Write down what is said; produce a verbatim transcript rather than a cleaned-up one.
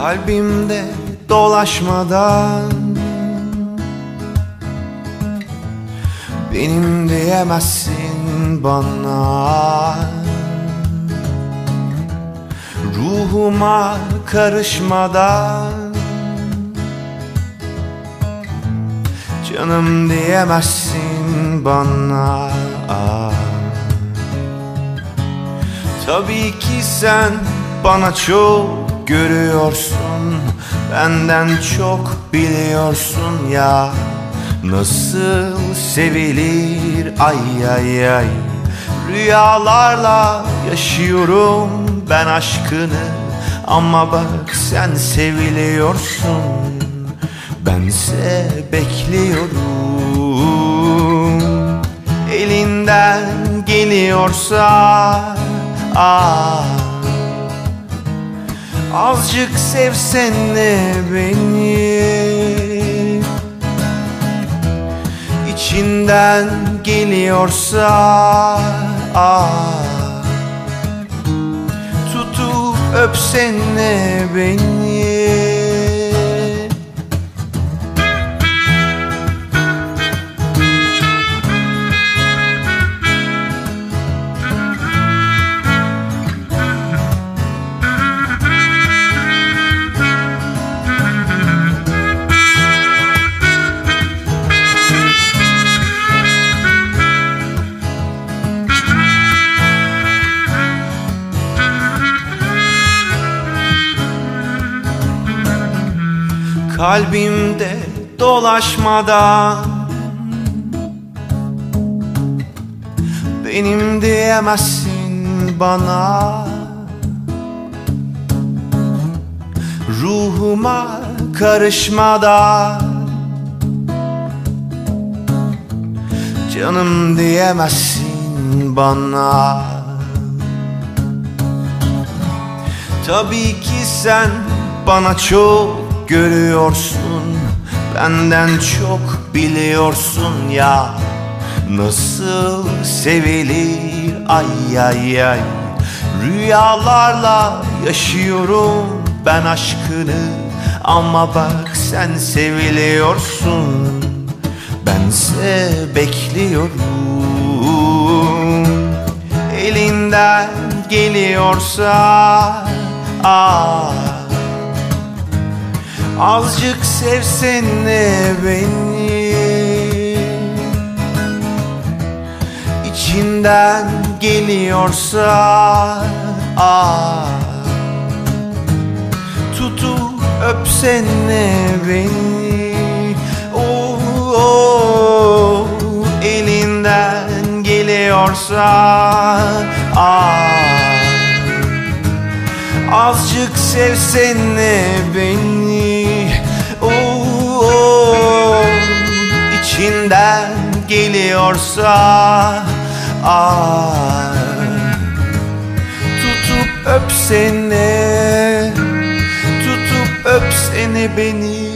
Kalbimde dolaşmadan benim diyemezsin bana. Ruhuma karışmadan canım diyemezsin bana. Tabii ki sen bana çok görüyorsun, benden çok biliyorsun ya. Nasıl sevilir ay ay ay. Rüyalarla yaşıyorum ben aşkını, ama bak sen seviliyorsun, bense bekliyorum. Elinden geliyorsa ah, azıcık sevsene beni. İçinden geliyorsa ah, tutup öpsene beni. Kalbimde dolaşmadan benim diyemezsin bana. Ruhuma karışmadan canım diyemezsin bana. Tabii ki sen bana çok görüyorsun, benden çok biliyorsun ya. Nasıl sevilir ay ay ay. Rüyalarla yaşıyorum ben aşkını, ama bak sen seviliyorsun, bense bekliyorum. Elinden geliyorsa ah, azıcık sevsene beni. İçinden geliyorsa ah, tutup öpsene beni. Oh, oh, elinden geliyorsa ah, azıcık sevsene beni. Oh, oh, içinden geliyorsa ah, tutup öpsene, tutup öpsene beni.